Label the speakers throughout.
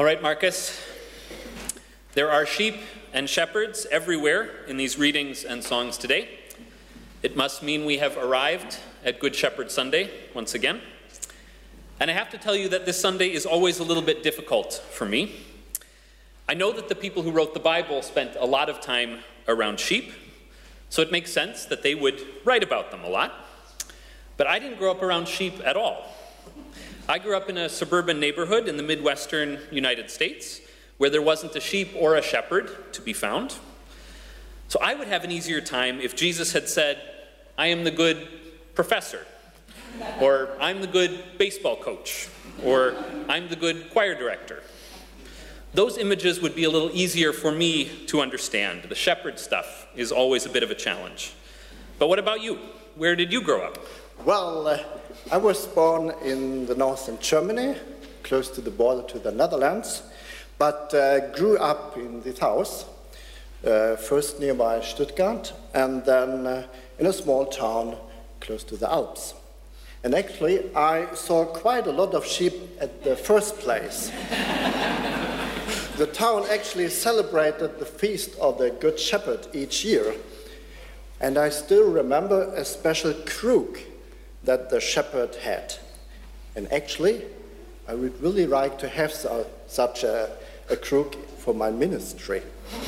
Speaker 1: All right, Marcus. There are sheep and shepherds everywhere in these readings and songs today. It must mean we have arrived at Good Shepherd Sunday once again. And I have to tell you that this Sunday is always a little bit difficult for me. I know that the people who wrote the Bible spent a lot of time around sheep, so it makes sense that they would write about them a lot. But I didn't grow up around sheep at all. I grew up in a suburban neighborhood in the Midwestern United States where there wasn't a sheep or a shepherd to be found. So I would have an easier time if Jesus had said, I am the good professor, or I'm the good baseball coach, or I'm the good choir director. Those images would be a little easier for me to understand. The shepherd stuff is always a bit of a challenge. But what about you? Where did you grow up?
Speaker 2: Well, I was born in the northern Germany, close to the border to the Netherlands, but grew up in this house, first nearby Stuttgart, and then in a small town close to the Alps. And actually, I saw quite a lot of sheep at the first place. The town actually celebrated the feast of the Good Shepherd each year, and I still remember a special crook that the shepherd had. And actually, I would really like to have such a crook for my ministry.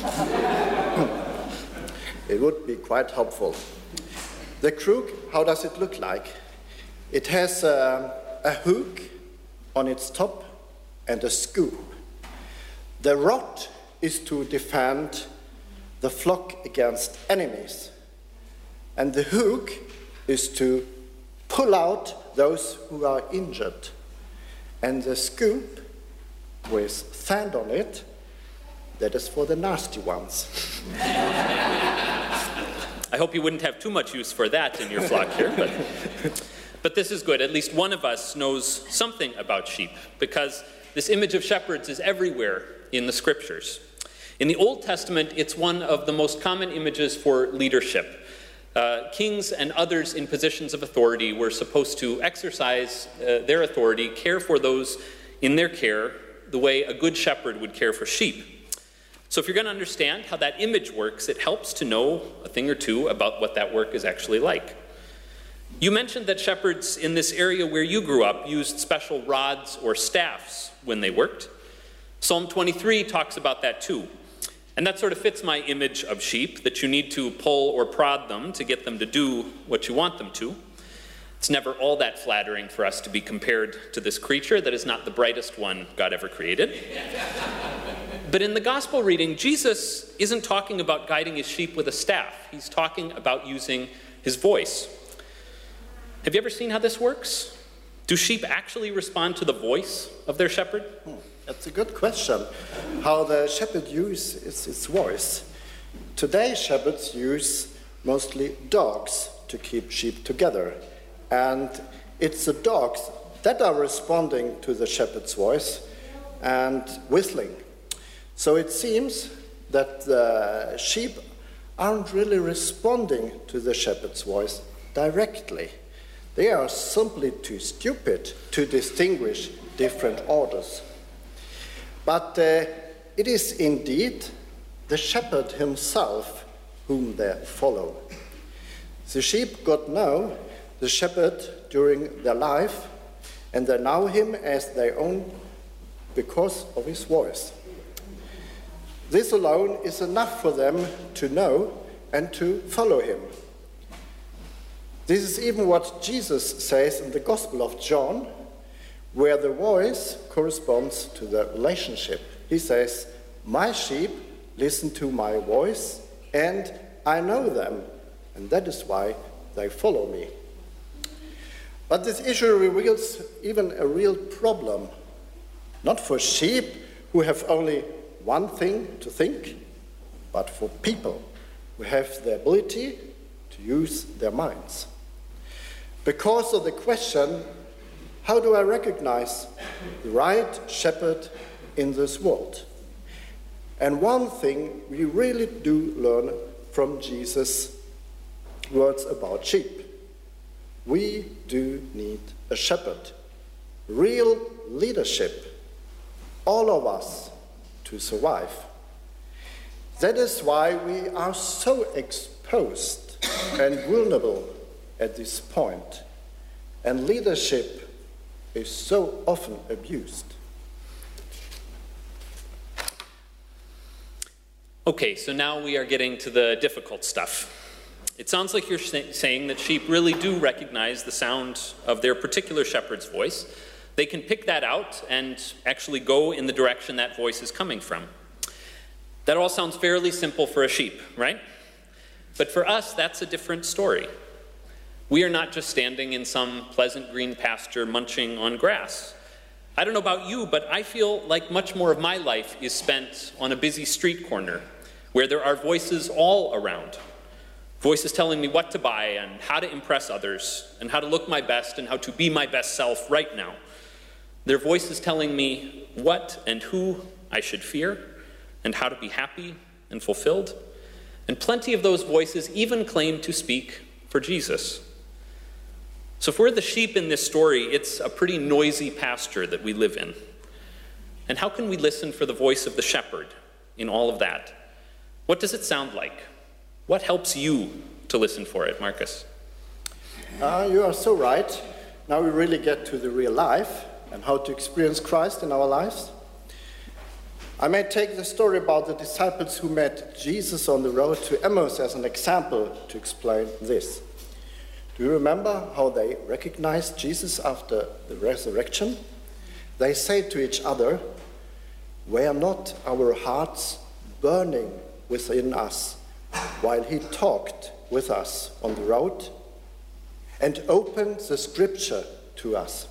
Speaker 2: It would be quite helpful. The crook, how does it look like? It has a hook on its top and a scoop. The rod is to defend the flock against enemies. And the hook is to pull out those who are injured. And the scoop with sand on it, that is for the nasty ones.
Speaker 1: I hope you wouldn't have too much use for that in your flock here, but this is good. At least one of us knows something about sheep, because this image of shepherds is everywhere in the scriptures. In the Old Testament, it's one of the most common images for leadership. Kings and others in positions of authority were supposed to exercise their authority, care for those in their care, the way a good shepherd would care for sheep. So if you're going to understand how that image works, it helps to know a thing or two about what that work is actually like. You mentioned that shepherds in this area where you grew up used special rods or staffs when they worked. Psalm 23 talks about that too. And that sort of fits my image of sheep, that you need to pull or prod them to get them to do what you want them to. It's never all that flattering for us to be compared to this creature that is not the brightest one God ever created. But in the gospel reading, Jesus isn't talking about guiding his sheep with a staff. He's talking about using his voice. Have you ever seen how this works? Do sheep actually respond to the voice of their shepherd?
Speaker 2: That's a good question. How the shepherd uses its voice. Today, shepherds use mostly dogs to keep sheep together. And it's the dogs that are responding to the shepherd's voice and whistling. So it seems that the sheep aren't really responding to the shepherd's voice directly. They are simply too stupid to distinguish different orders. But it is indeed the shepherd himself whom they follow. The sheep got to know the shepherd during their life, and they know him as their own because of his voice. This alone is enough for them to know and to follow him. This is even what Jesus says in the Gospel of John, where the voice corresponds to the relationship. He says, my sheep listen to my voice, and I know them, and that is why they follow me. But this issue reveals even a real problem, not for sheep who have only one thing to think, but for people who have the ability to use their minds. Because of the question, how do I recognize the right shepherd in this world? And one thing we really do learn from Jesus' words about sheep. We do need a shepherd, real leadership. all of us, to survive. That is why we are so exposed and vulnerable at this point, and leadership is so often abused.
Speaker 1: Okay, so now we are getting to the difficult stuff. It sounds like you're saying that sheep really do recognize the sound of their particular shepherd's voice. They can pick that out and actually go in the direction that voice is coming from. That all sounds fairly simple for a sheep, right? But for us, that's a different story. We are not just standing in some pleasant green pasture munching on grass. I don't know about you, but I feel like much more of my life is spent on a busy street corner where there are voices all around. Voices telling me what to buy and how to impress others and how to look my best and how to be my best self right now. There are voices telling me what and who I should fear and how to be happy and fulfilled. And plenty of those voices even claim to speak for Jesus. So if we're the sheep in this story, it's a pretty noisy pasture that we live in. And how can we listen for the voice of the shepherd in all of that? What does it sound like? What helps you to listen for it, Marcus?
Speaker 2: You are so right. Now we really get to the real life and how to experience Christ in our lives. I may take the story about the disciples who met Jesus on the road to Emmaus as an example to explain this. Do you remember how they recognized Jesus after the resurrection? They said to each other, "Were not our hearts burning within us while he talked with us on the road and opened the scripture to us?"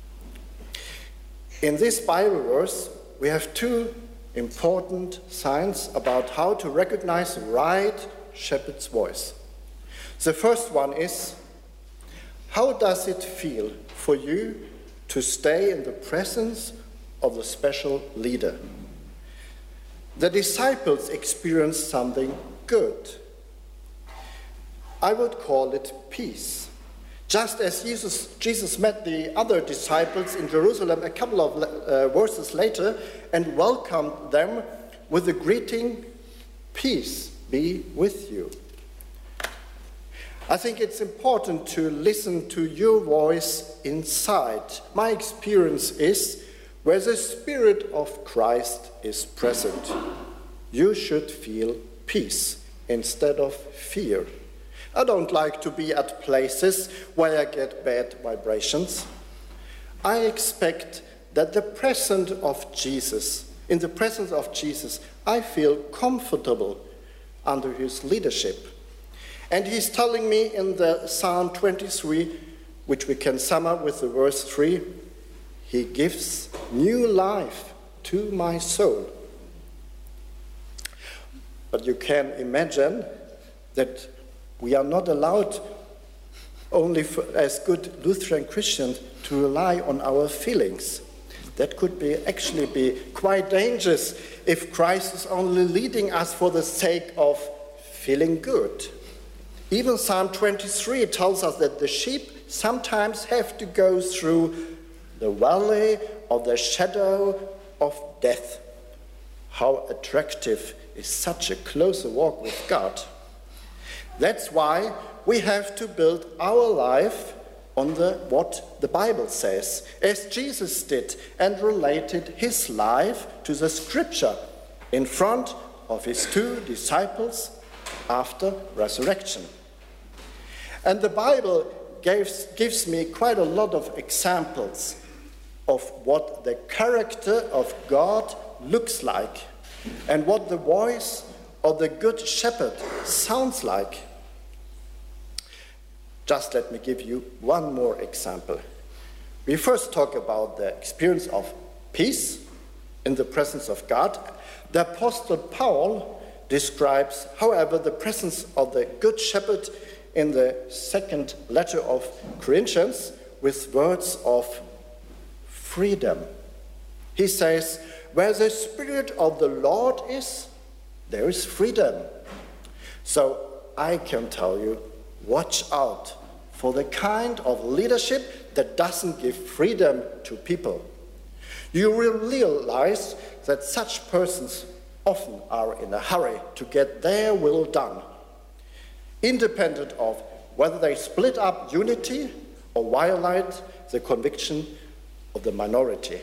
Speaker 2: In this Bible verse, we have two important signs about how to recognize the right shepherd's voice. The first one is, how does it feel for you to stay in the presence of the special leader? The disciples experienced something good. I would call it peace. Just as Jesus met the other disciples in Jerusalem a couple of verses later and welcomed them with the greeting, "Peace be with you." I think it's important to listen to your voice inside. My experience is, where the Spirit of Christ is present, you should feel peace instead of fear. I don't like to be at places where I get bad vibrations. I expect that in the presence of Jesus, I feel comfortable under his leadership. And he's telling me in the Psalm 23, which we can sum up with the verse 3, he gives new life to my soul. But you can imagine that we are not allowed, only as good Lutheran Christians, to rely on our feelings. That could actually be quite dangerous if Christ is only leading us for the sake of feeling good. Even Psalm 23 tells us that the sheep sometimes have to go through the valley of the shadow of death. How attractive is such a closer walk with God? That's why we have to build our life on what the Bible says, as Jesus did, and related his life to the scripture in front of his two disciples after resurrection. And the Bible gives me quite a lot of examples of what the character of God looks like and what the voice of the Good Shepherd sounds like. Just let me give you one more example. We first talk about the experience of peace in the presence of God. The Apostle Paul describes, however, the presence of the Good Shepherd in the second letter of Corinthians with words of freedom. He says, "Where the Spirit of the Lord is, there is freedom." So I can tell you, watch out for the kind of leadership that doesn't give freedom to people. You will realize that such persons often are in a hurry to get their will done, independent of whether they split up unity or violate the conviction of the minority.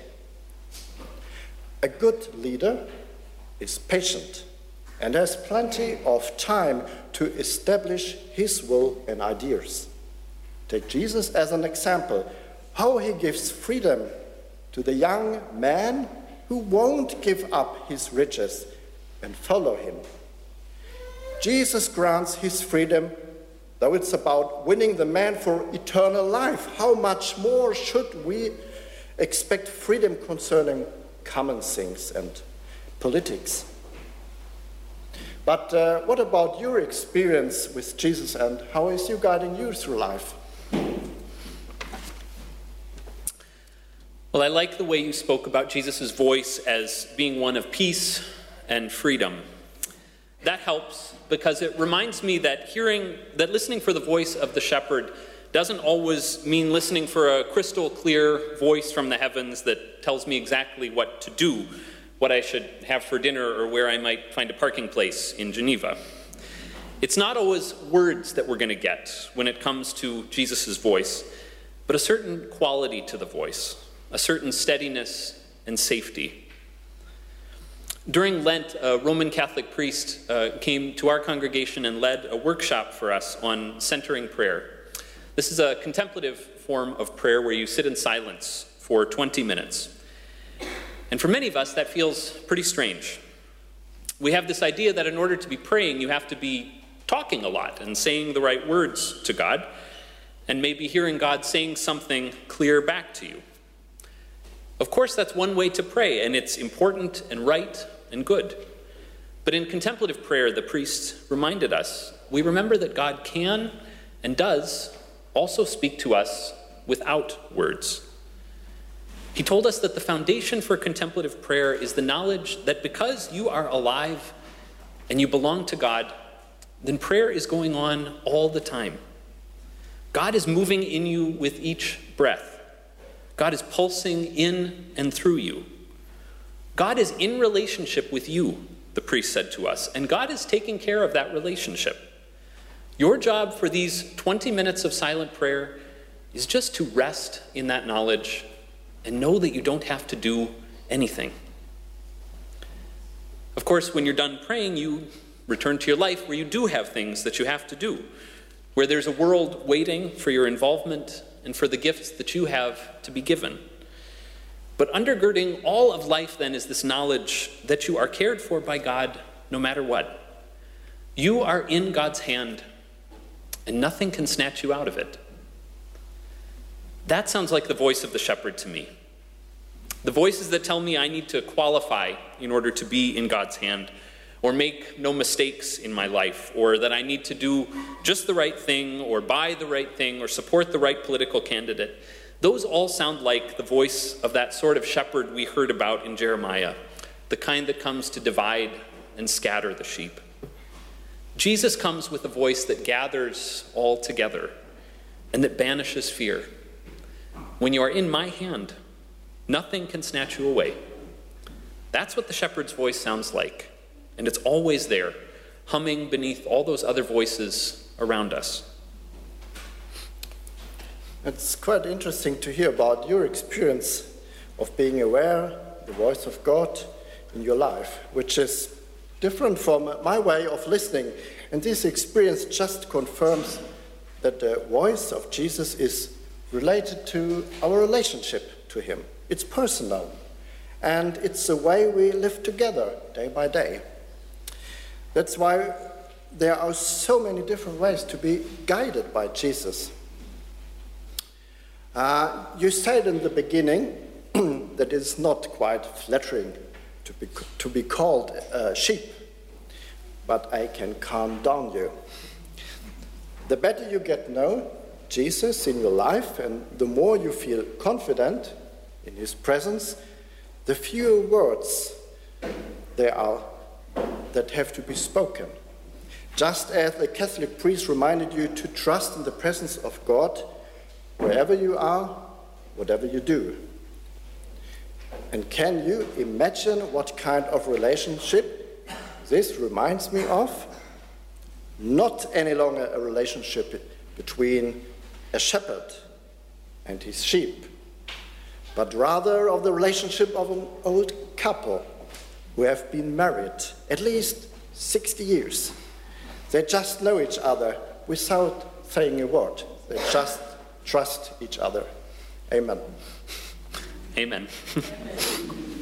Speaker 2: A good leader is patient and has plenty of time to establish his will and ideas. Take Jesus as an example, how he gives freedom to the young man who won't give up his riches and follow him. Jesus grants his freedom, though it's about winning the man for eternal life. How much more should we expect freedom concerning common things and politics? But what about your experience with Jesus, and how is he guiding you through life?
Speaker 1: Well, I like the way you spoke about Jesus' voice as being one of peace and freedom. That helps because it reminds me that listening for the voice of the shepherd doesn't always mean listening for a crystal clear voice from the heavens that tells me exactly what to do, what I should have for dinner, or where I might find a parking place in Geneva. It's not always words that we're going to get when it comes to Jesus' voice, but a certain quality to the voice, a certain steadiness and safety. During Lent, a Roman Catholic priest came to our congregation and led a workshop for us on centering prayer. This is a contemplative form of prayer where you sit in silence for 20 minutes. And for many of us, that feels pretty strange. We have this idea that in order to be praying, you have to be talking a lot and saying the right words to God, and maybe hearing God saying something clear back to you. Of course, that's one way to pray, and it's important and right and good. But in contemplative prayer, the priest reminded us, we remember that God can and does also speak to us without words. He told us that the foundation for contemplative prayer is the knowledge that because you are alive and you belong to God, then prayer is going on all the time. God is moving in you with each breath. God is pulsing in and through you. God is in relationship with you, the priest said to us, and God is taking care of that relationship. Your job for these 20 minutes of silent prayer is just to rest in that knowledge and know that you don't have to do anything. Of course, when you're done praying, you return to your life where you do have things that you have to do, where there's a world waiting for your involvement and for the gifts that you have to be given. But undergirding all of life then is this knowledge that you are cared for by God no matter what. You are in God's hand, and nothing can snatch you out of it. That sounds like the voice of the shepherd to me. The voices that tell me I need to qualify in order to be in God's hand, or make no mistakes in my life, or that I need to do just the right thing, or buy the right thing, or support the right political candidate. Those all sound like the voice of that sort of shepherd we heard about in Jeremiah, the kind that comes to divide and scatter the sheep. Jesus comes with a voice that gathers all together and that banishes fear. When you are in my hand, nothing can snatch you away. That's what the shepherd's voice sounds like, and it's always there, humming beneath all those other voices around us.
Speaker 2: It's quite interesting to hear about your experience of being aware of the voice of God in your life, which is different from my way of listening. And this experience just confirms that the voice of Jesus is related to our relationship to him. It's personal, and it's the way we live together day by day. That's why there are so many different ways to be guided by Jesus. You said in the beginning that it's not quite flattering to be called sheep, but I can calm down you. The better you get to know Jesus in your life, and the more you feel confident in his presence, the fewer words there are that have to be spoken. Just as the Catholic priest reminded you to trust in the presence of God wherever you are, whatever you do. And can you imagine what kind of relationship this reminds me of? Not any longer a relationship between a shepherd and his sheep, but rather of the relationship of an old couple who have been married at least 60 years. They just know each other without saying a word. They just trust each other. Amen.
Speaker 1: Amen.